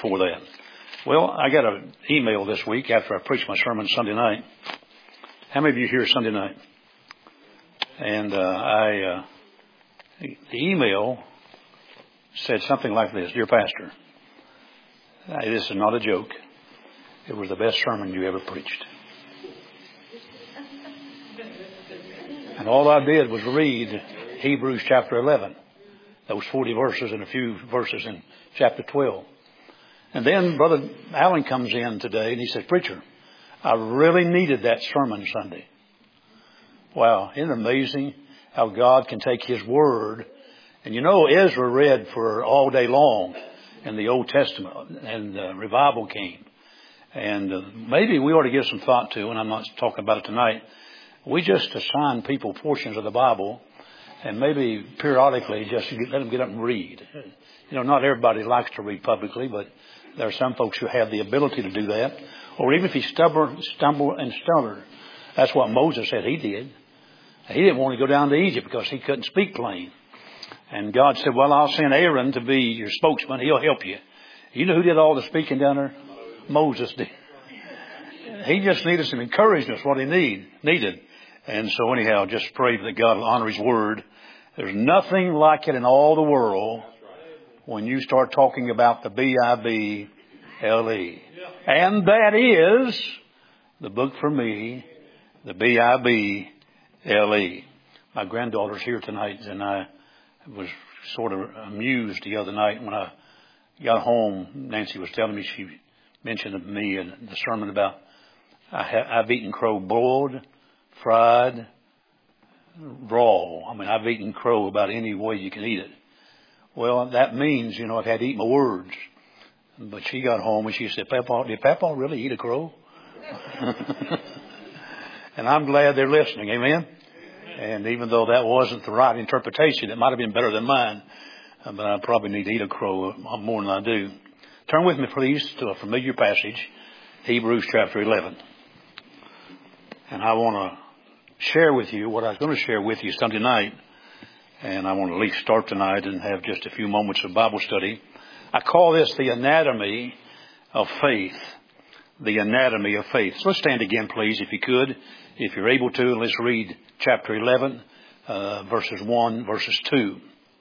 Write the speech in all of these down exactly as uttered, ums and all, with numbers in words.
for that. Well, I got an email this week after I preached my sermon Sunday night. How many of you here Sunday night? And uh, I, uh, the email said something like this: Dear Pastor, this is not a joke. It was the best sermon you ever preached. And all I did was read Hebrews chapter eleven. Those forty verses and a few verses in chapter twelve. And then Brother Allen comes in today and he said, Preacher, I really needed that sermon Sunday. Wow, isn't it amazing how God can take His Word? And you know, Ezra read for all day long in the Old Testament, and uh, revival came. And uh, maybe we ought to give some thought to, and I'm not talking about it tonight, we just assign people portions of the Bible and maybe periodically just get, let them get up and read. You know, not everybody likes to read publicly, but there are some folks who have the ability to do that. Or even if he stumble, stumble and stutter. That's what Moses said he did. He didn't want to go down to Egypt because he couldn't speak plain. And God said, well, I'll send Aaron to be your spokesman. He'll help you. You know who did all the speaking down there? Moses did. He just needed some encouragement. That's what he need, needed. And so anyhow, just pray that God will honor His Word. There's nothing like it in all the world when you start talking about the B I B L E. And that is the book for me, the B I B L E. My granddaughter's here tonight, and I was sort of amused the other night when I got home. Nancy was telling me, she mentioned to me in the sermon about I ha- I've eaten crow boiled, fried, raw. I mean, I've eaten crow about any way you can eat it. Well, that means, you know, I've had to eat my words. But she got home and she said, Papa, did Papa really eat a crow? And I'm glad they're listening. Amen? And even though that wasn't the right interpretation, it might have been better than mine. Uh, but I probably need to eat a crow more than I do. Turn with me, please, to a familiar passage, Hebrews chapter eleven. And I want to share with you what I was going to share with you Sunday night. And I want to at least start tonight and have just a few moments of Bible study. I call this the anatomy of faith. The anatomy of faith. So let's stand again, please, if you could. If you're able to, let's read chapter eleven, uh, verses one, verses two.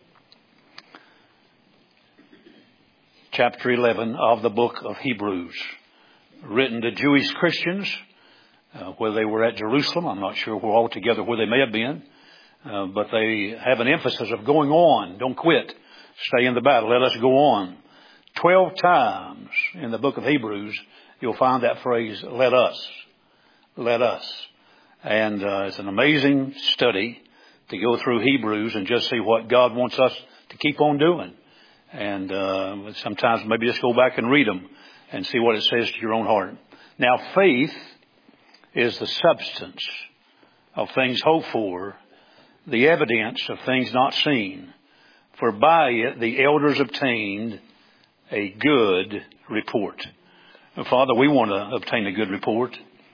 Chapter eleven of the book of Hebrews. Written to Jewish Christians, uh, where they were at Jerusalem. I'm not sure where altogether where they may have been. Uh, but they have an emphasis of going on. Don't quit. Stay in the battle. Let us go on. Twelve times in the book of Hebrews, you'll find that phrase, let us. Let us. And uh, it's an amazing study to go through Hebrews and just see what God wants us to keep on doing. And uh, sometimes maybe just go back and read them and see what it says to your own heart. Now, faith is the substance of things hoped for, the evidence of things not seen. For by it the elders obtained a good report. And Father, we want to obtain a good report.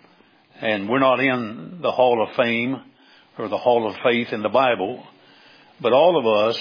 And we're not in the Hall of Fame or the Hall of Faith in the Bible. But all of us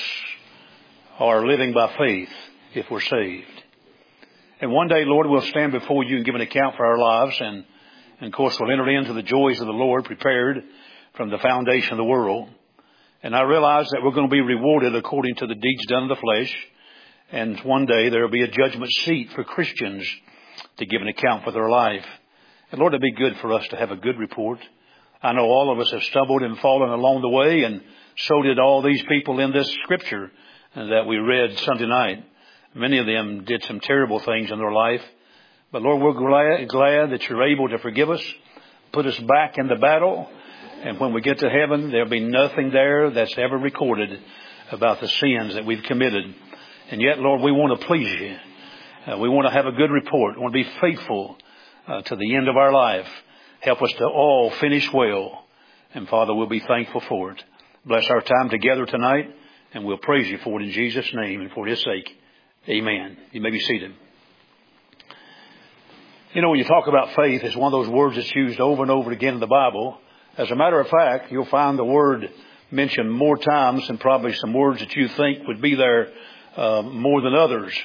are living by faith if we're saved. And one day, Lord, we'll stand before you and give an account for our lives. And, and of course, we'll enter into the joys of the Lord prepared from the foundation of the world. And I realize that we're going to be rewarded according to the deeds done in the flesh. And one day there will be a judgment seat for Christians to give an account for their life. And Lord, it'd be good for us to have a good report. I know all of us have stumbled and fallen along the way, and so did all these people in this scripture that we read Sunday night. Many of them did some terrible things in their life. But Lord, we're glad, glad that you're able to forgive us, put us back in the battle. And when we get to heaven, there'll be nothing there that's ever recorded about the sins that we've committed. And yet, Lord, we want to please you. Uh, we want to have a good report. We want to be faithful uh, to the end of our life. Help us to all finish well. And Father, we'll be thankful for it. Bless our time together tonight. And we'll praise you for it in Jesus' name and for His sake. Amen. You may be seated. You know, when you talk about faith, it's one of those words that's used over and over again in the Bible. As a matter of fact, you'll find the word mentioned more times than probably some words that you think would be there uh, more than others.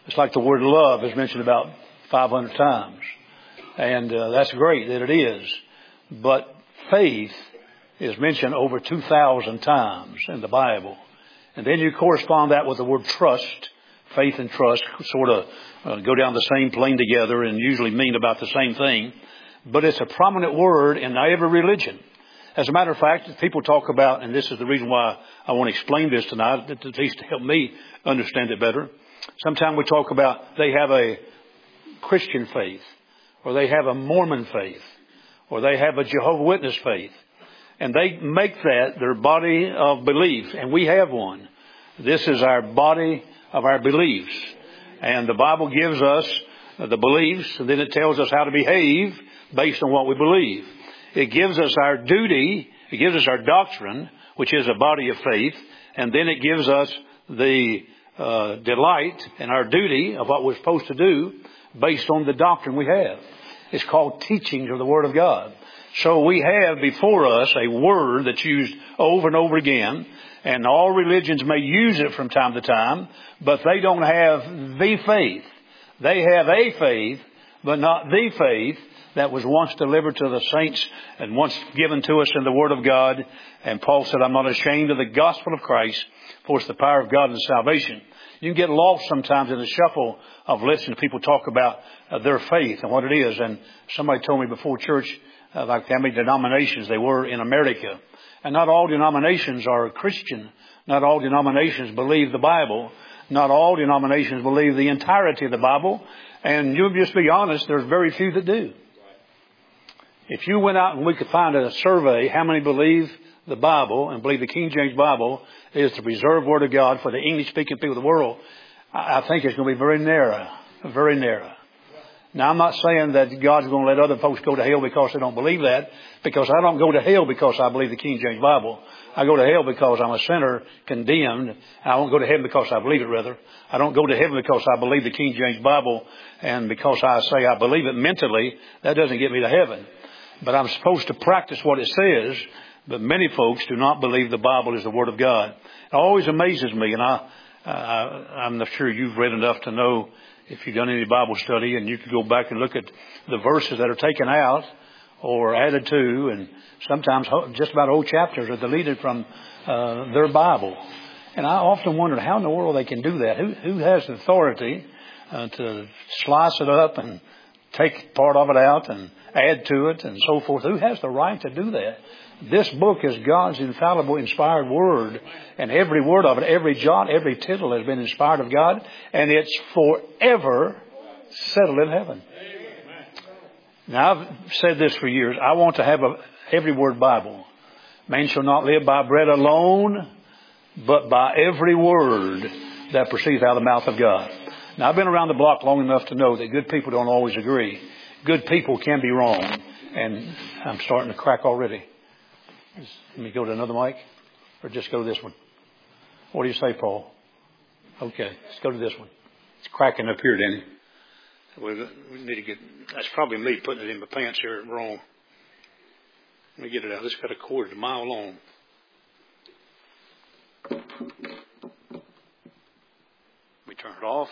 It's like the word love is mentioned about five hundred times. And uh, that's great that it is. But faith is mentioned over two thousand times in the Bible. And then you correspond that with the word trust. Faith and trust sort of uh, go down the same plane together and usually mean about the same thing. But it's a prominent word in every religion. As a matter of fact, people talk about, and this is the reason why I want to explain this tonight, at least to help me understand it better. Sometimes we talk about they have a Christian faith, or they have a Mormon faith, or they have a Jehovah's Witness faith. And they make that their body of belief, and we have one. This is our body of our beliefs. And the Bible gives us the beliefs, and then it tells us how to behave based on what we believe. It gives us our duty, it gives us our doctrine, which is a body of faith, and then it gives us the uh, delight and our duty of what we're supposed to do based on the doctrine we have. It's called teachings of the Word of God. So we have before us a word that's used over and over again, and all religions may use it from time to time, but they don't have the faith. They have a faith, but not the faith that was once delivered to the saints and once given to us in the Word of God. And Paul said, I'm not ashamed of the gospel of Christ, for it's the power of God and salvation. You can get lost sometimes in the shuffle of listening to people talk about uh, their faith and what it is. And somebody told me before church, uh, like how many denominations they were in America. And not all denominations are Christian. Not all denominations believe the Bible. Not all denominations believe the entirety of the Bible. And you'll just be honest, there's very few that do. If you went out and we could find a survey, how many believe the Bible and believe the King James Bible is the preserved Word of God for the English-speaking people of the world, I think it's going to be very narrow, very narrow. Now, I'm not saying that God's going to let other folks go to hell because they don't believe that, because I don't go to hell because I believe the King James Bible. I go to hell because I'm a sinner condemned. I don't go to heaven because I believe it, rather. I don't go to heaven because I believe the King James Bible, and because I say I believe it mentally, that doesn't get me to heaven. But I'm supposed to practice what it says, but many folks do not believe the Bible is the Word of God. It always amazes me, and I, I, I'm not sure you've read enough to know if you've done any Bible study, and you can go back and look at the verses that are taken out or added to, and sometimes just about whole chapters are deleted from uh, their Bible. And I often wondered how in the world they can do that. Who, who has the authority uh, to slice it up and take part of it out and add to it and so forth? Who has the right to do that? This book is God's infallible, inspired Word. And every word of it, every jot, every tittle has been inspired of God. And it's forever settled in heaven. Now, I've said this for years. I want to have a every word Bible. Man shall not live by bread alone, but by every word that proceeds out of the mouth of God. Now, I've been around the block long enough to know that good people don't always agree. Good people can be wrong. And I'm starting to crack already. Let me go to another mic, or just go to this one. What do you say, Paul? Okay, let's go to this one. It's cracking up here, Danny. We need to get, that's probably me putting it in my pants here wrong. Let me get it out. This got a cord a mile long. Let me turn it off.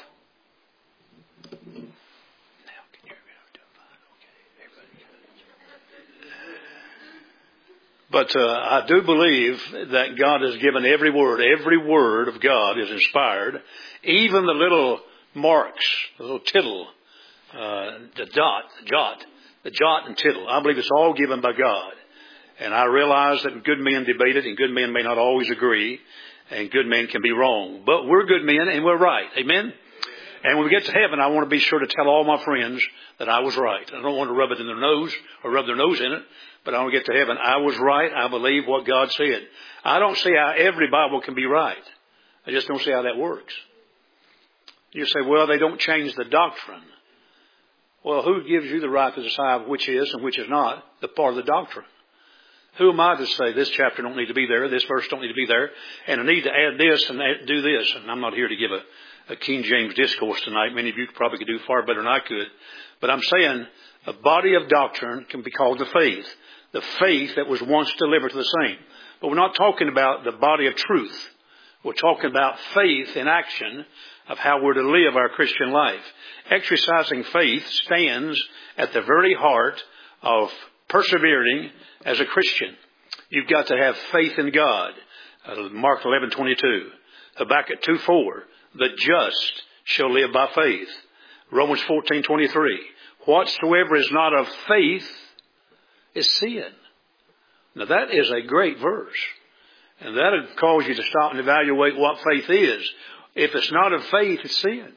But uh, I do believe that God has given every word, every word of God is inspired. Even the little marks, the little tittle, uh, the dot, the jot, the jot and tittle. I believe it's all given by God. And I realize that good men debate it, and good men may not always agree, and good men can be wrong. But we're good men, and we're right. Amen? And when we get to heaven, I want to be sure to tell all my friends that I was right. I don't want to rub it in their nose or rub their nose in it. But I want to get to heaven. I was right. I believe what God said. I don't see how every Bible can be right. I just don't see how that works. You say, well, they don't change the doctrine. Well, who gives you the right to decide which is and which is not the part of the doctrine? Who am I to say this chapter don't need to be there, this verse don't need to be there, and I need to add this and add, do this? And I'm not here to give a, a King James discourse tonight. Many of you probably could do far better than I could. But I'm saying a body of doctrine can be called the faith. The faith that was once delivered to the saint. But we're not talking about the body of truth. We're talking about faith in action. of how we're to live our Christian life. Exercising faith stands at the very heart of persevering as a Christian. You've got to have faith in God. Uh, Mark eleven twenty-two. Habakkuk two four. The just shall live by faith. Romans fourteen twenty-three. Whatsoever is not of faith is sin. Now that is a great verse. And that'll cause you to stop and evaluate what faith is. If it's not of faith, it's sin.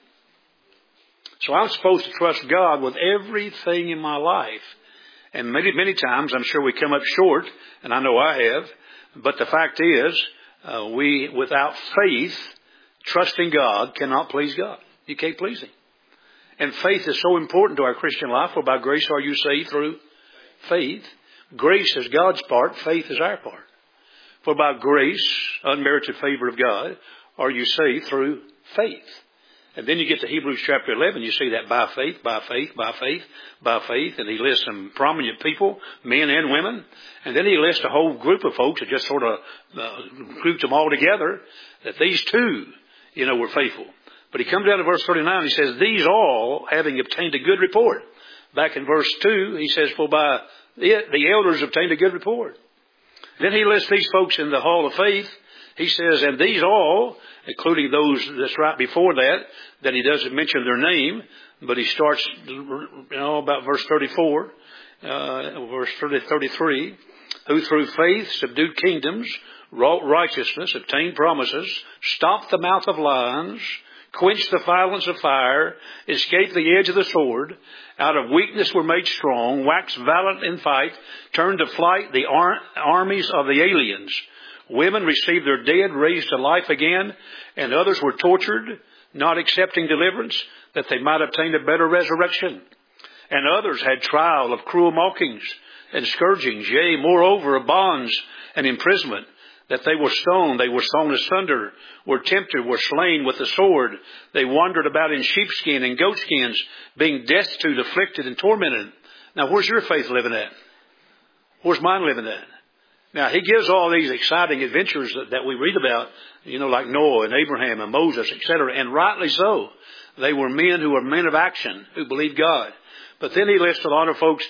So I'm supposed to trust God with everything in my life. And many, many times I'm sure we come up short, and I know I have. But the fact is, uh, we, without faith, trusting God, cannot please God. You can't please Him. And faith is so important to our Christian life. For by grace are you saved through faith. Grace is God's part. Faith is our part. For by grace, unmerited favor of God, are you saved through faith. And then you get to Hebrews chapter eleven, you see that by faith, by faith, by faith, by faith. And he lists some prominent people, men and women. And then he lists a whole group of folks that just sort of uh, grouped them all together, that these two, you know, were faithful. But he comes down to verse thirty-nine, he says, these all, having obtained a good report. Back in verse two, he says, for by it the elders obtained a good report. Then he lists these folks in the hall of faith. He says, and these all, including those that's right before that, that he doesn't mention their name, but he starts, you know, about verse thirty-four, uh, verse thirty, thirty-three, who through faith subdued kingdoms, wrought righteousness, obtained promises, stopped the mouth of lions, quenched the violence of fire, escaped the edge of the sword, out of weakness were made strong, waxed valiant in fight, turned to flight the ar- armies of the aliens. Women received their dead raised to life again, and others were tortured, not accepting deliverance, that they might obtain a better resurrection. And others had trial of cruel mockings and scourgings, yea, moreover, of bonds and imprisonment, that they were stoned, they were sawn asunder, were tempted, were slain with the sword. They wandered about in sheepskin and goatskins, being destitute, afflicted, and tormented. Now, where's your faith living at? Where's mine living at? Now, he gives all these exciting adventures that, that we read about, you know, like Noah and Abraham and Moses, et cetera, and rightly so. They were men who were men of action, who believed God. But then he lists a lot of folks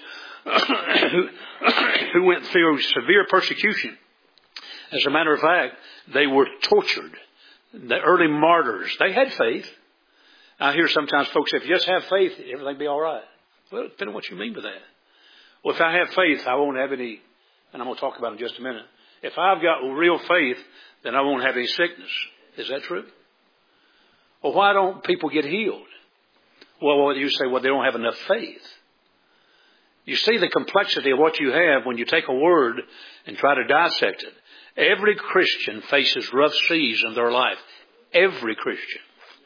who, who went through severe persecution. As a matter of fact, they were tortured. The early martyrs, they had faith. I hear sometimes folks say, if you just have faith, everything will be all right. Well, it depends on what you mean by that. Well, if I have faith, I won't have any, and I'm going to talk about it in just a minute. If I've got real faith, then I won't have any sickness. Is that true? Well, why don't people get healed? Well, you say, well, they don't have enough faith. You see the complexity of what you have when you take a word and try to dissect it. Every Christian faces rough seas in their life. Every Christian.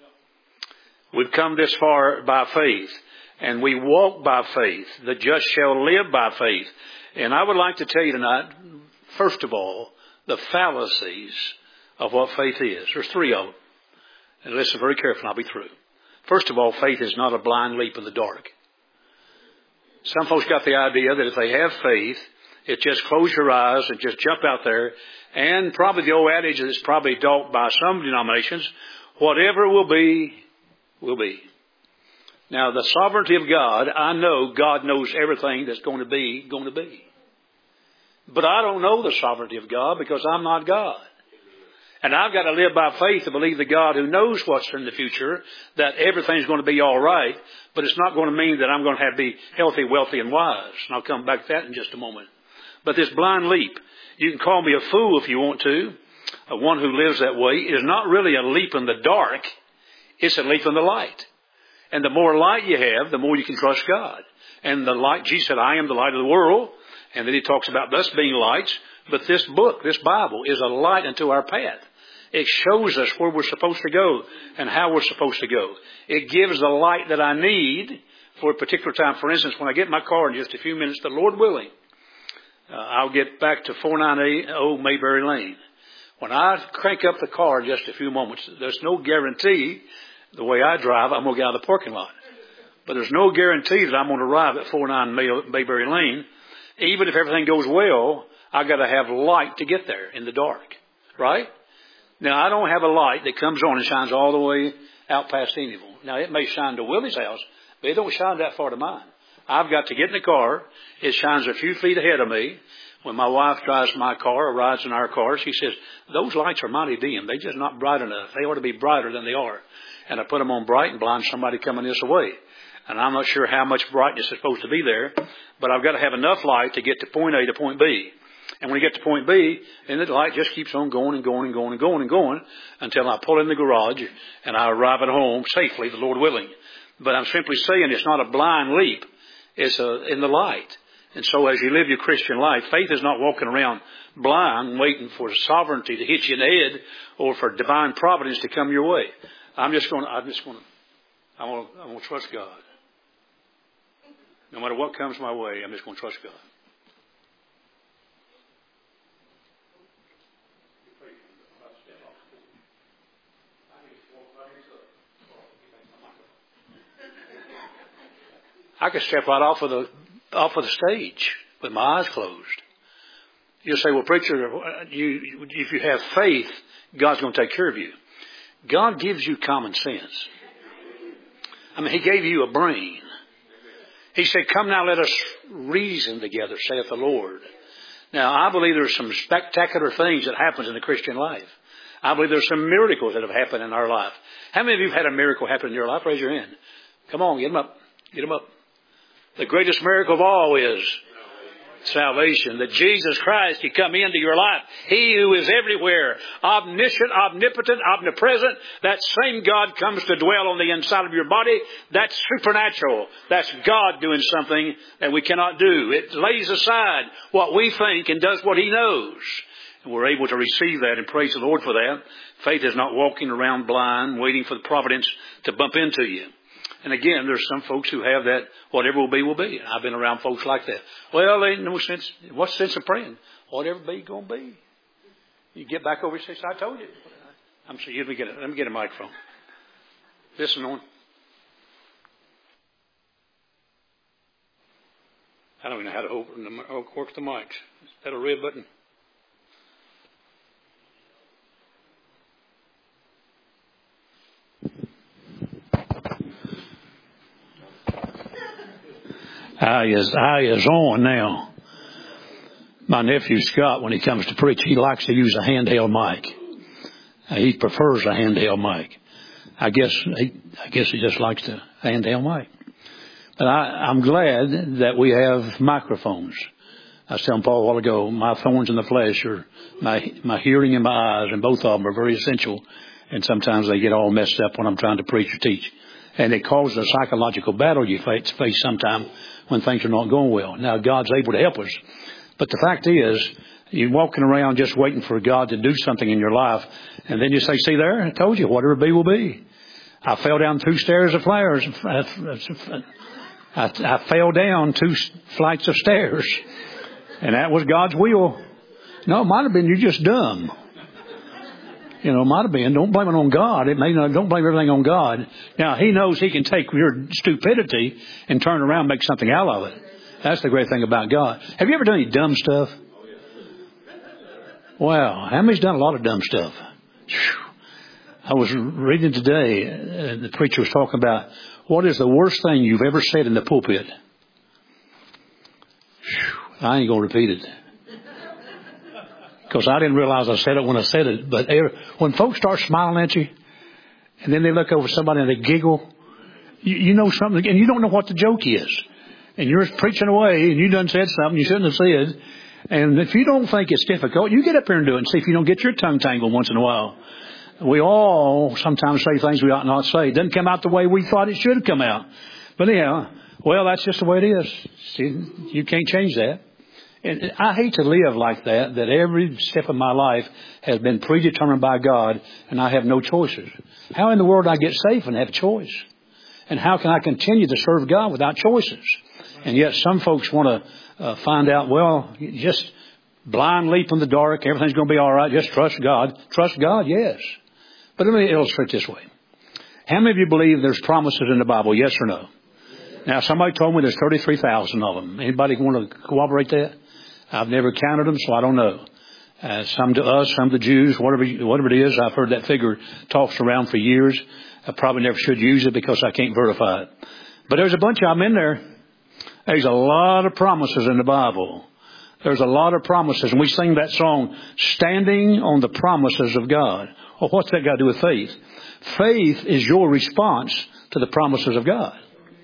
We've come this far by faith, and we walk by faith. The just shall live by faith. And I would like to tell you tonight, first of all, the fallacies of what faith is. There's three of them. And listen very carefully, and I'll be through. First of all, faith is not a blind leap in the dark. Some folks got the idea that if they have faith, it's just close your eyes and just jump out there. And probably the old adage that's probably taught by some denominations, whatever will be, will be. Now, the sovereignty of God, I know God knows everything that's going to be, going to be. But I don't know the sovereignty of God because I'm not God. And I've got to live by faith to believe the God who knows what's in the future, that everything's going to be all right, but it's not going to mean that I'm going to have to be healthy, wealthy, and wise. And I'll come back to that in just a moment. But this blind leap, you can call me a fool if you want to, uh, one who lives that way, is not really a leap in the dark. It's a leap in the light. And the more light you have, the more you can trust God. And the light, Jesus said, I am the light of the world. And then he talks about us being lights. But this book, this Bible, is a light unto our path. It shows us where we're supposed to go and how we're supposed to go. It gives the light that I need for a particular time. For instance, when I get in my car in just a few minutes, the Lord willing, uh, I'll get back to four ninety Mayberry Lane. When I crank up the car in just a few moments, there's no guarantee the way I drive, I'm going to get out of the parking lot. But there's no guarantee that I'm going to arrive at four ninety Mayberry Lane. Even if everything goes well, I've got to have light to get there in the dark. Right? Now, I don't have a light that comes on and shines all the way out past any of them. Now, it may shine to Willie's house, but it don't shine that far to mine. I've got to get in the car. It shines a few feet ahead of me. When my wife drives my car or rides in our car, she says, those lights are mighty dim. They're just not bright enough. They ought to be brighter than they are. And I put them on bright and blind somebody coming this way. And I'm not sure how much brightness is supposed to be there, but I've got to have enough light to get to point A to point B. And when you get to point B, then the light just keeps on going and going and going and going and going until I pull in the garage and I arrive at home safely, the Lord willing. But I'm simply saying it's not a blind leap. It's a, in the light. And so as you live your Christian life, faith is not walking around blind waiting for sovereignty to hit you in the head or for divine providence to come your way. I'm just going to, I'm just going to, I'm going to, I'm going to trust God. No matter what comes my way, I'm just going to trust God. I could step right off of the off of the stage with my eyes closed. You'll say, well, preacher, you, if you have faith, God's going to take care of you. God gives you common sense. I mean, He gave you a brain. He said, come now, let us reason together, saith the Lord. Now, I believe there's some spectacular things that happen in the Christian life. I believe there's some miracles that have happened in our life. How many of you have had a miracle happen in your life? Raise your hand. Come on, get them up. Get them up. The greatest miracle of all is salvation. That Jesus Christ, He come into your life. He who is everywhere, omniscient, omnipotent, omnipresent, that same God comes to dwell on the inside of your body. That's supernatural. That's God doing something that we cannot do. It lays aside what we think and does what He knows. And we're able to receive that and praise the Lord for that. Faith is not walking around blind, waiting for the providence to bump into you. And again, there's some folks who have that, whatever will be, will be. I've been around folks like that. Well, there ain't no sense. What's the sense of praying? Whatever be, going to be. You get back over and say, I told you. I'm sorry, let me get a, let me get a microphone. Listen on. I don't even know how to open the, work the mics. Is that a red button? I is, I is on now. My nephew Scott, when he comes to preach, he likes to use a handheld mic. Uh, he prefers a handheld mic. I guess he, I guess he just likes the handheld mic. But I, I'm glad that we have microphones. I was telling Paul a while ago, my thorns in the flesh are my, my hearing and my eyes, and both of them are very essential. And sometimes they get all messed up when I'm trying to preach or teach. And it causes a psychological battle you face, face sometime when things are not going well. Now, God's able to help us. But the fact is, you're walking around just waiting for God to do something in your life. And then you say, see there, I told you, whatever be will be. I fell down two stairs of flowers. I, I fell down two flights of stairs. And that was God's will. No, it might have been you're just dumb. You know, it might have been. Don't blame it on God. It may not, don't blame everything on God. Now, He knows He can take your stupidity and turn around and make something out of it. That's the great thing about God. Have you ever done any dumb stuff? Wow. How many's done a lot of dumb stuff? I was reading today, uh, the preacher was talking about what is the worst thing you've ever said in the pulpit. I ain't going to repeat it. Because I didn't realize I said it when I said it. But when folks start smiling at you, and then they look over somebody and they giggle, you, you know something, and you don't know what the joke is. And you're preaching away, and you done said something you shouldn't have said. And if you don't think it's difficult, you get up here and do it and see if you don't get your tongue tangled once in a while. We all sometimes say things we ought not say. It doesn't come out the way we thought it should come out. But anyhow, well, that's just the way it is. See, you can't change that. And I hate to live like that, that every step of my life has been predetermined by God and I have no choices. How in the world do I get safe and have a choice? And how can I continue to serve God without choices? And yet some folks want to uh, find out, well, just blind leap in the dark, everything's going to be all right, just trust God. Trust God, yes. But let me illustrate this way. How many of you believe there's promises in the Bible, yes or no? Now, somebody told me there's thirty-three thousand of them. Anybody want to corroborate that? I've never counted them, so I don't know. Uh, some to us, some to Jews, whatever whatever it is. I've heard that figure tossed around for years. I probably never should use it because I can't verify it. But there's a bunch of them in there. There's a lot of promises in the Bible. There's a lot of promises. And we sing that song, Standing on the Promises of God. Well, what's that got to do with faith? Faith is your response to the promises of God.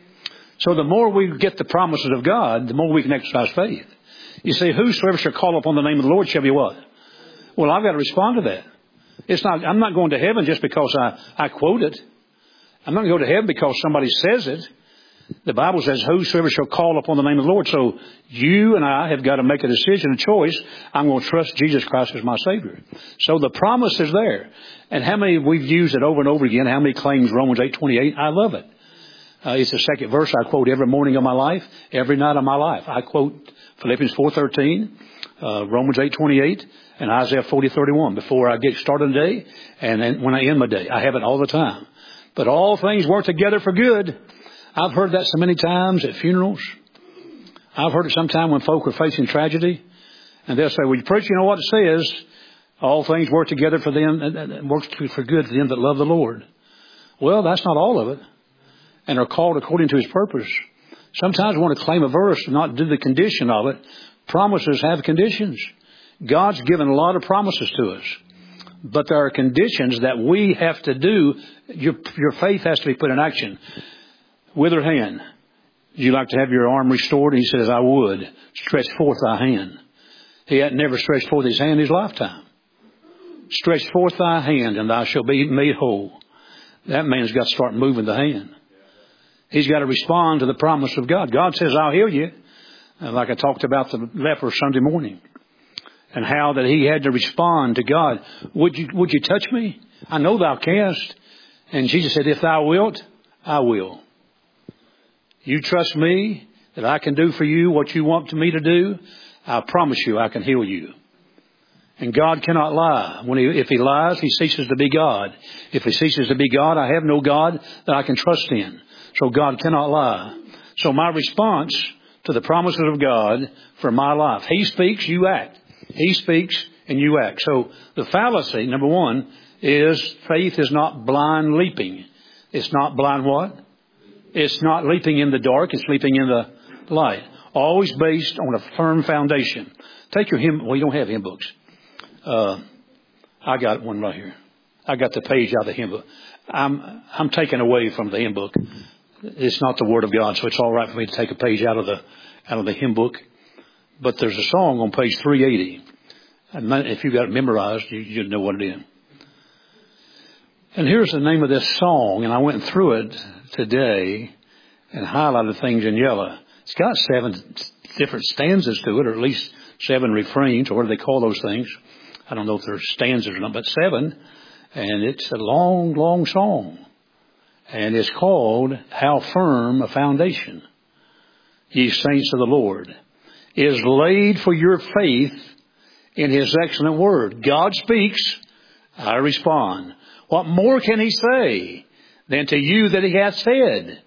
So the more we get the promises of God, the more we can exercise faith. You see, whosoever shall call upon the name of the Lord shall be what? Well, I've got to respond to that. It's not, I'm not going to heaven just because I, I quote it. I'm not going to go to heaven because somebody says it. The Bible says, whosoever shall call upon the name of the Lord. So you and I have got to make a decision, a choice. I'm going to trust Jesus Christ as my Savior. So the promise is there. And how many, we've used it over and over again, how many claims Romans eight twenty-eight? I love it. Uh, it's the second verse I quote every morning of my life, every night of my life. I quote Philippians four thirteen, uh, Romans eight twenty-eight, and Isaiah forty thirty-one before I get started today and then when I end my day. I have it all the time. But all things work together for good. I've heard that so many times at funerals. I've heard it sometime when folk are facing tragedy. And they'll say, well, you preach, you know what it says? All things work together for them, and works for good to them that love the Lord. Well, that's not all of it. And are called according to His purpose. Sometimes we want to claim a verse and not do the condition of it. Promises have conditions. God's given a lot of promises to us. But there are conditions that we have to do. Your, your faith has to be put in action. With her hand. Would you like to have your arm restored? He says, I would. Stretch forth thy hand. He had never stretched forth his hand in his lifetime. Stretch forth thy hand and thou shalt be made whole. That man's got to start moving the hand. He's got to respond to the promise of God. God says, I'll heal you. Like I talked about the leper Sunday morning. And how that he had to respond to God. Would you, would you touch me? I know thou canst. And Jesus said, if thou wilt, I will. You trust me that I can do for you what you want me to do. I promise you I can heal you. And God cannot lie. When he, if He lies, He ceases to be God. If He ceases to be God, I have no God that I can trust in. So God cannot lie. So my response to the promises of God for my life. He speaks, you act. He speaks and you act. So the fallacy, number one, is faith is not blind leaping. It's not blind what? It's not leaping in the dark. It's leaping in the light. Always based on a firm foundation. Take your hymn. Well, you don't have hymn books. Uh, I got one right here. I got the page out of the hymn book. I'm, I'm taking away from the hymn book. It's not the Word of God, so it's all right for me to take a page out of the, out of the hymn book. But there's a song on page three eighty. And if you got it memorized, you, you'd know what it is. And here's the name of this song, and I went through it today and highlighted things in yellow. It's got seven different stanzas to it, or at least seven refrains, or what do they call those things? I don't know if they're stanzas or not, but seven. And it's a long, long song. And it's called, How Firm a Foundation, Ye Saints of the Lord, is laid for your faith in His excellent word. God speaks, I respond. What more can He say than to you that He hath said?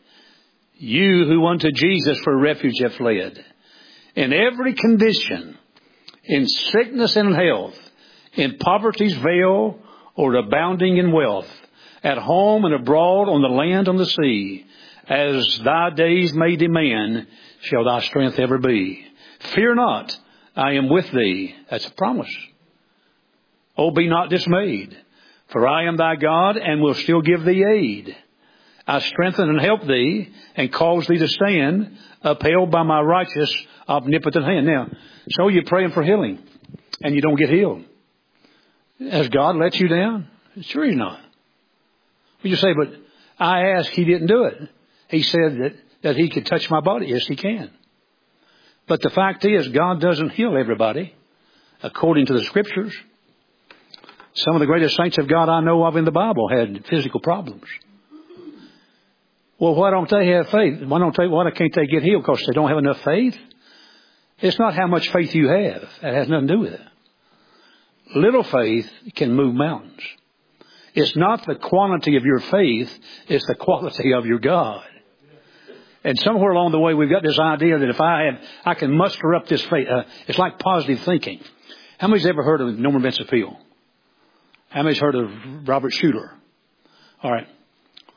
You who unto Jesus for refuge have fled. In every condition, in sickness and health, in poverty's veil or abounding in wealth, at home and abroad, on the land, on the sea, as thy days may demand, shall thy strength ever be. Fear not, I am with thee. That's a promise. Oh, be not dismayed. For I am thy God, and will still give thee aid. I strengthen and help thee, and cause thee to stand, upheld by my righteous, omnipotent hand. Now, so you're praying for healing, and you don't get healed. Has God let you down? Sure He's not. You say, but I asked, He didn't do it. He said that, that He could touch my body. Yes, He can. But the fact is, God doesn't heal everybody, according to the Scriptures. Some of the greatest saints of God I know of in the Bible had physical problems. Well, why don't they have faith? Why don't they? Why can't they get healed? Because they don't have enough faith. It's not how much faith you have. That has nothing to do with it. Little faith can move mountains. It's not the quantity of your faith. It's the quality of your God. And somewhere along the way, we've got this idea that if I have, I can muster up this faith. Uh, it's like positive thinking. How many's ever heard of Norman Vincent Peale? How many's heard of Robert Schuller? All right.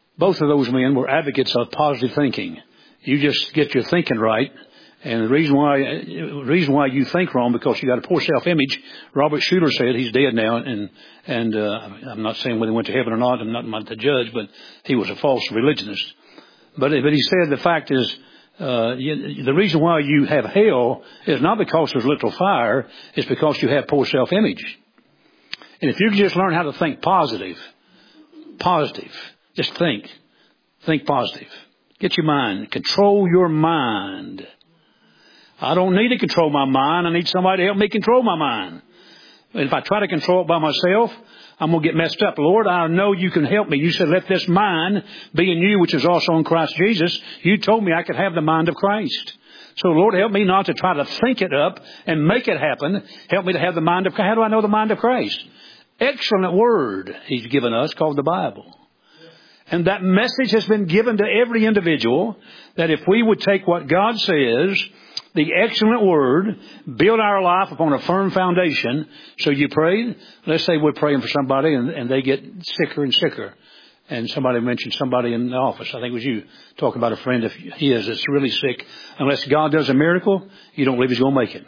Both of those men were advocates of positive thinking. You just get your thinking right. And the reason why, the reason why you think wrong, because you got a poor self-image. Robert Schuller said, he's dead now, and, and, uh, I'm not saying whether he went to heaven or not, I'm not, I'm not the judge, but he was a false religionist. But, but he said the fact is, uh, you, the reason why you have hell is not because there's literal fire, it's because you have poor self-image. And if you can just learn how to think positive, positive, just think, think positive. Get your mind, control your mind. I don't need to control my mind. I need somebody to help me control my mind. And if I try to control it by myself, I'm going to get messed up. Lord, I know you can help me. You said, let this mind be in you, which is also in Christ Jesus. You told me I could have the mind of Christ. So, Lord, help me not to try to think it up and make it happen. Help me to have the mind of Christ. How do I know the mind of Christ? Excellent word He's given us called the Bible. And that message has been given to every individual that if we would take what God says, the excellent word, build our life upon a firm foundation. So you prayed. Let's say we're praying for somebody and, and they get sicker and sicker. And somebody mentioned somebody in the office. I think it was you talking about a friend. If he is, it's really sick. Unless God does a miracle, you don't believe he's going to make it.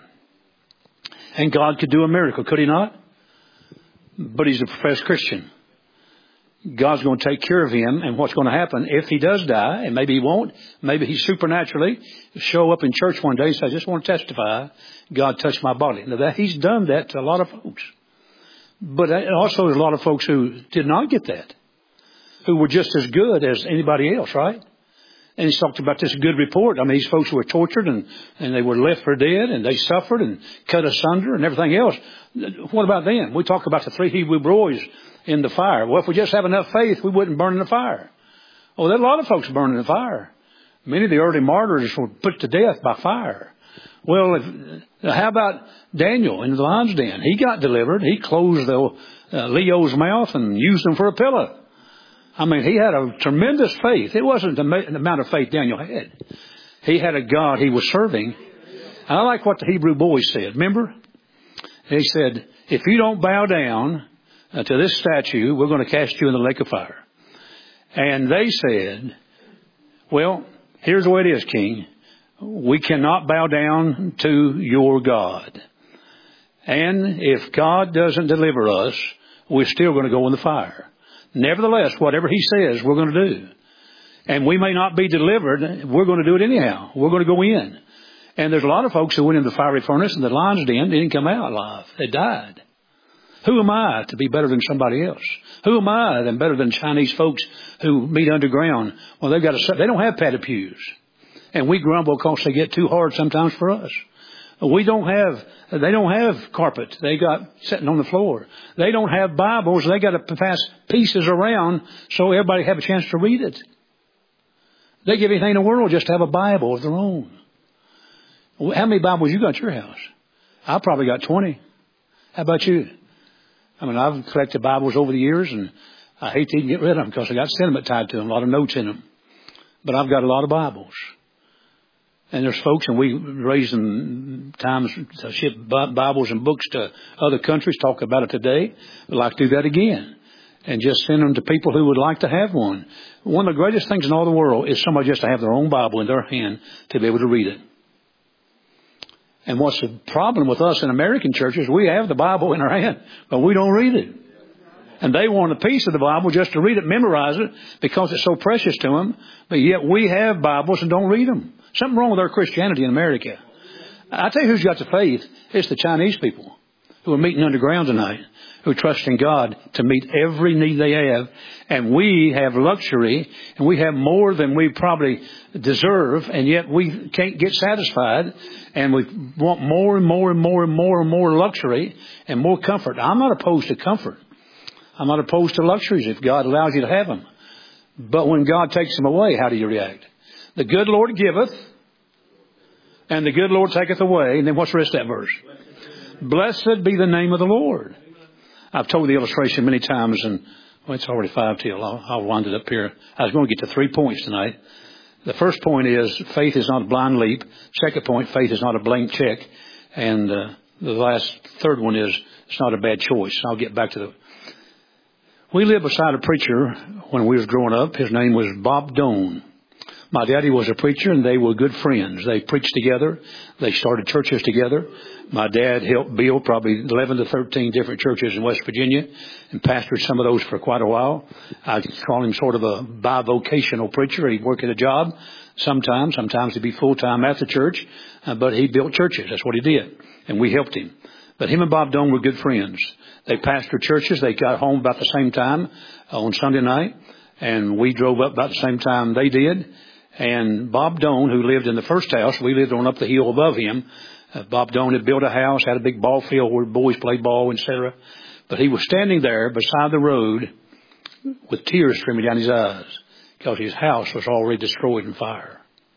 And God could do a miracle, could He not? But he's a professed Christian. God's going to take care of him, and what's going to happen if he does die, and maybe he won't, maybe he supernaturally show up in church one day and say, I just want to testify, God touched my body. Now that, he's done that to a lot of folks. But also there's a lot of folks who did not get that, who were just as good as anybody else, right? And he's talked about this good report. I mean, these folks were tortured and, and they were left for dead and they suffered and cut asunder and everything else. What about them? We talk about the three Hebrew boys in the fire. Well, if we just have enough faith, we wouldn't burn in the fire. Oh, there's a lot of folks burning in the fire. Many of the early martyrs were put to death by fire. Well, if, how about Daniel in the lion's den? He got delivered. He closed the uh, Leo's mouth and used him for a pillow. I mean, he had a tremendous faith. It wasn't the amount of faith Daniel had. He had a God he was serving. And I like what the Hebrew boys said. Remember? They said, if you don't bow down uh, to this statue, we're going to cast you in the lake of fire. And they said, well, here's the way it is, King. We cannot bow down to your God. And if God doesn't deliver us, we're still going to go in the fire. Nevertheless, whatever He says, we're going to do. And we may not be delivered. We're going to do it anyhow. We're going to go in. And there's a lot of folks who went in the fiery furnace and the lion's den didn't come out alive. They died. Who am I to be better than somebody else? Who am I than better than Chinese folks who meet underground? Well, they've got a, they don't have padded pews. And we grumble because they get too hard sometimes for us. We don't have, they don't have carpet. They got sitting on the floor. They don't have Bibles. They got to pass pieces around so everybody have a chance to read it. They give anything in the world just to have a Bible of their own. How many Bibles you got at your house? I probably got twenty. How about you? I mean, I've collected Bibles over the years and I hate to even get rid of them because I got sentiment tied to them, a lot of notes in them. But I've got a lot of Bibles. And there's folks, and we raise them times to ship Bibles and books to other countries, talk about it today. We'd like to do that again. And just send them to people who would like to have one. One of the greatest things in all the world is somebody just to have their own Bible in their hand to be able to read it. And what's the problem with us in American churches? We have the Bible in our hand, but we don't read it. And they want a piece of the Bible just to read it, memorize it, because it's so precious to them. But yet we have Bibles and don't read them. Something wrong with our Christianity in America. I tell you who's got the faith. It's the Chinese people who are meeting underground tonight, who trust in God to meet every need they have. And we have luxury, and we have more than we probably deserve, and yet we can't get satisfied. And we want more and more and more and more and more luxury and more comfort. I'm not opposed to comfort. I'm not opposed to luxuries if God allows you to have them. But when God takes them away, how do you react? The good Lord giveth, and the good Lord taketh away. And then what's the rest of that verse? Blessed be the name of the Lord. I've told the illustration many times, and well, it's already five till. I'll, I'll wind it up here. I was going to get to three points tonight. The first point is faith is not a blind leap. Second point, faith is not a blank check. And uh, the last third one is it's not a bad choice. I'll get back to the... We lived beside a preacher when we was growing up. His name was Bob Doan. My daddy was a preacher, and they were good friends. They preached together. They started churches together. My dad helped build probably eleven to thirteen different churches in West Virginia and pastored some of those for quite a while. I call him sort of a bivocational preacher. He'd work at a job sometimes. Sometimes he'd be full-time at the church, uh, but he built churches. That's what he did, and we helped him. But him and Bob Doan were good friends. They pastored churches. They got home about the same time on Sunday night, and we drove up about the same time they did. And Bob Doan, who lived in the first house, we lived on up the hill above him. Uh, Bob Doan had built a house, had a big ball field where boys played ball, et cetera. But he was standing there beside the road with tears streaming down his eyes because his house was already destroyed in fire.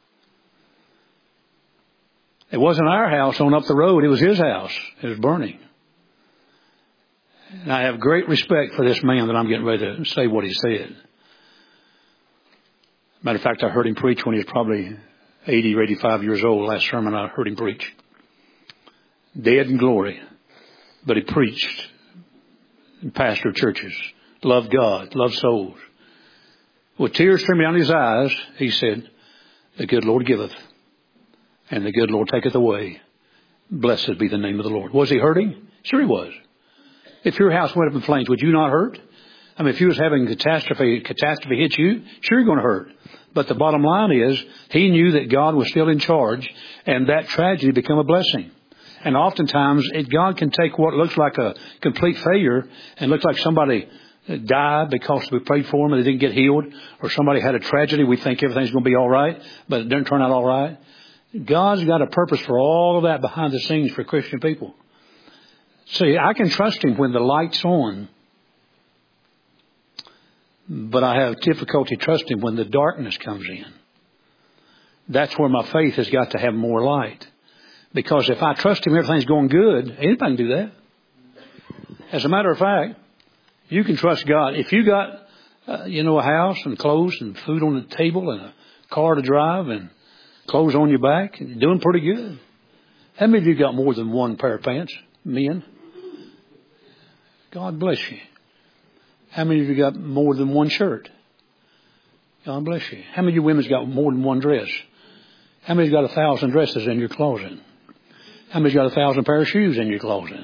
It wasn't our house on up the road. It was his house. It was burning. And I have great respect for this man that I'm getting ready to say what he said. Matter of fact, I heard him preach when he was probably eighty or eighty-five years old. Last sermon I heard him preach. Dead in glory. But he preached and pastored churches. Loved God. Loved souls. With tears streaming down his eyes, he said, "The good Lord giveth, and the good Lord taketh away. Blessed be the name of the Lord." Was he hurting? Sure he was. If your house went up in flames, would you not hurt? I mean, if you was having catastrophe, catastrophe hit you, sure you're going to hurt. But the bottom line is, he knew that God was still in charge, and that tragedy became a blessing. And oftentimes, it, God can take what looks like a complete failure and looks like somebody died because we prayed for them and they didn't get healed, or somebody had a tragedy. We think everything's going to be all right, but it didn't turn out all right. God's got a purpose for all of that behind the scenes for Christian people. See, I can trust Him when the light's on, but I have difficulty trusting when the darkness comes in. That's where my faith has got to have more light. Because if I trust Him, everything's going good. Anybody can do that. As a matter of fact, you can trust God. If you got, uh, you know, a house and clothes and food on the table and a car to drive and clothes on your back, and you're doing pretty good. How many of you got more than one pair of pants, men? God bless you. How many of you got more than one shirt? God bless you. How many of you women's got more than one dress? How many's got a thousand dresses in your closet? How many's got a thousand pair of shoes in your closet?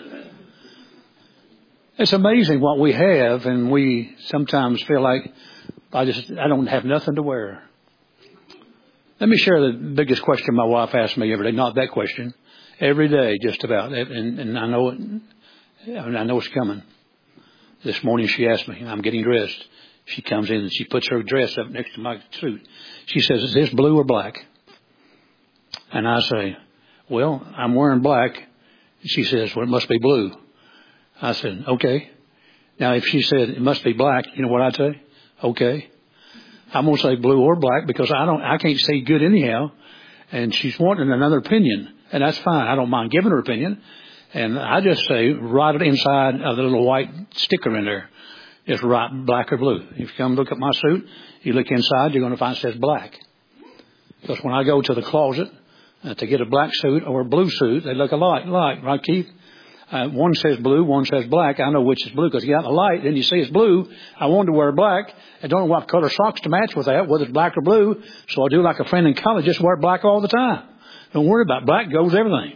It's amazing what we have, and we sometimes feel like I just I don't have nothing to wear. Let me share the biggest question my wife asks me every day. Not that question. Every day, just about. And, and I know it. I know it's coming. This morning she asked me, I'm getting dressed. She comes in and she puts her dress up next to my suit. She says, "Is this blue or black?" And I say, "Well, I'm wearing black." She says, "Well, it must be blue." I said, "Okay." Now, if she said it must be black, you know what I'd say? Okay. I'm going to say blue or black because I don't, I can't see good anyhow. And she's wanting another opinion, and that's fine. I don't mind giving her opinion. And I just say, write it inside of the little white sticker in there. Just write black or blue. If you come look at my suit, you look inside, you're going to find it says black. Because when I go to the closet uh, to get a black suit or a blue suit, they look alike, alike, right, Keith? Uh, one says blue, one says black. I know which is blue because you got the light, then you see it's blue. I wanted to wear black. I don't know what color socks to match with that, whether it's black or blue. So I do like a friend in college, just wear black all the time. Don't worry about it. Black goes everything.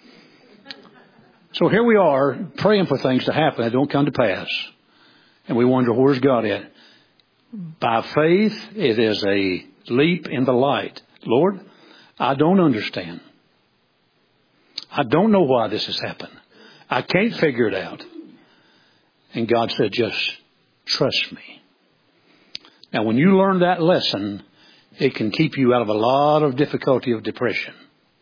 So here we are praying for things to happen that don't come to pass. And we wonder, where's God at? By faith, it is a leap in the light. Lord, I don't understand. I don't know why this has happened. I can't figure it out. And God said, just trust me. Now, when you learn that lesson, it can keep you out of a lot of difficulty of depression.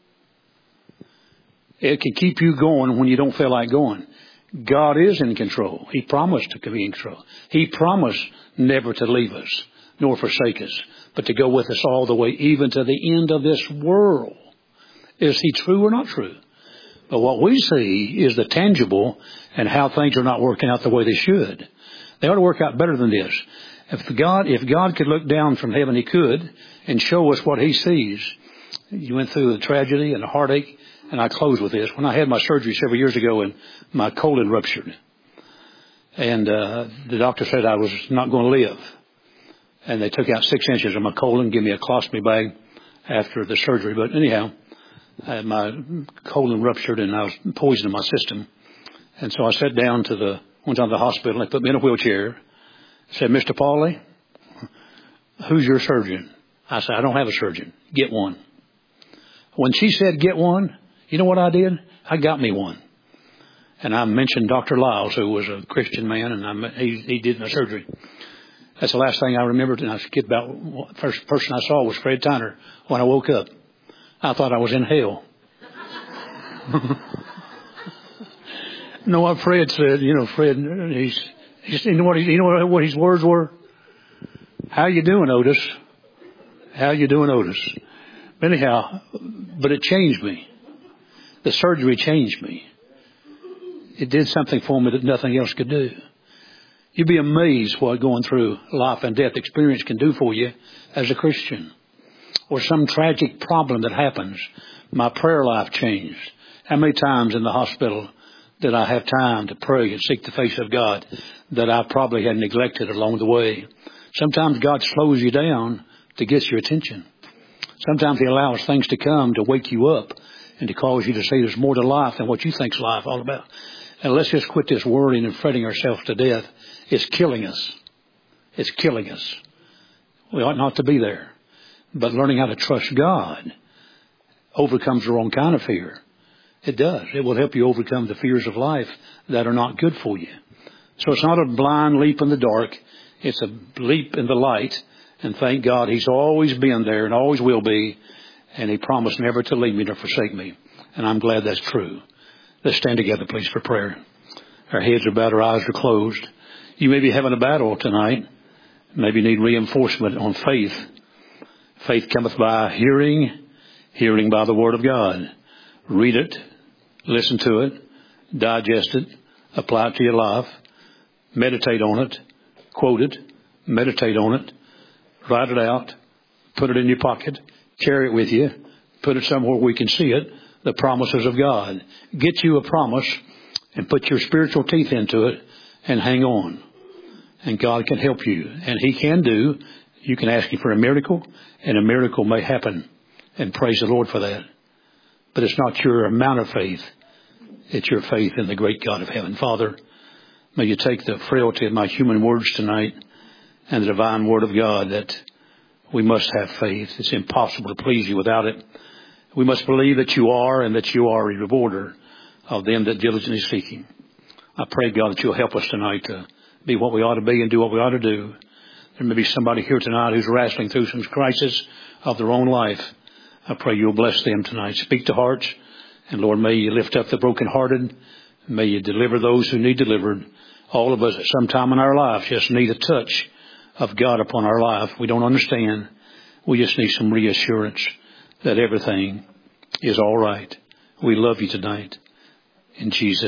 It can keep you going when you don't feel like going. God is in control. He promised to be in control. He promised never to leave us, nor forsake us, but to go with us all the way, even to the end of this world. Is He true or not true? But what we see is the tangible and how things are not working out the way they should. They ought to work out better than this. If God, if God could look down from heaven, He could, and show us what He sees. You went through the tragedy and the heartache. And I close with this. When I had my surgery several years ago and my colon ruptured. And uh, the doctor said I was not going to live. And they took out six inches of my colon, gave me a colostomy bag after the surgery. But anyhow, I had my colon ruptured and I was poisoning my system. And so I sat down to the, went down to the hospital and they put me in a wheelchair. Said, Mister Pauly, who's your surgeon? I said, I don't have a surgeon. Get one. When she said get one, you know what I did? I got me one. And I mentioned Doctor Lyles, who was a Christian man, and I, he, he did my surgery. That's the last thing I remembered. And I forget about the first person I saw was Fred Tyner when I woke up. I thought I was in hell. You know what Fred said? You know, Fred, he's, he's you know what, he, you know what his words were? How you doing, Otis? How you doing, Otis? Anyhow, but it changed me. The surgery changed me. It did something for me that nothing else could do. You'd be amazed what going through life and death experience can do for you as a Christian. Or some tragic problem that happens. My prayer life changed. How many times in the hospital did I have time to pray and seek the face of God that I probably had neglected along the way? Sometimes God slows you down to get your attention. Sometimes He allows things to come to wake you up and to cause you to see there's more to life than what you think's life all about. And let's just quit this worrying and fretting ourselves to death. It's killing us. It's killing us. We ought not to be there. But learning how to trust God overcomes the wrong kind of fear. It does. It will help you overcome the fears of life that are not good for you. So it's not a blind leap in the dark. It's a leap in the light. And thank God He's always been there and always will be. And He promised never to leave me nor forsake me. And I'm glad that's true. Let's stand together, please, for prayer. Our heads are bowed, our eyes are closed. You may be having a battle tonight. Maybe need reinforcement on faith. Faith cometh by hearing, hearing by the Word of God. Read it, listen to it, digest it, apply it to your life, meditate on it, quote it, meditate on it, write it out, put it in your pocket, carry it with you, put it somewhere we can see it, the promises of God. Get you a promise and put your spiritual teeth into it and hang on. And God can help you. And He can do. You can ask Him for a miracle, and a miracle may happen. And praise the Lord for that. But it's not your amount of faith. It's your faith in the great God of heaven. Father, may You take the frailty of my human words tonight and the divine Word of God that we must have faith. It's impossible to please You without it. We must believe that You are and that You are a rewarder of them that diligently seek Him. I pray, God, that You'll help us tonight to be what we ought to be and do what we ought to do. There may be somebody here tonight who's wrestling through some crisis of their own life. I pray You'll bless them tonight. Speak to hearts. And Lord, may You lift up the brokenhearted. May You deliver those who need delivered. All of us at some time in our life just need a touch of God upon our life. We don't understand. We just need some reassurance that everything is all right. We love You tonight. In Jesus'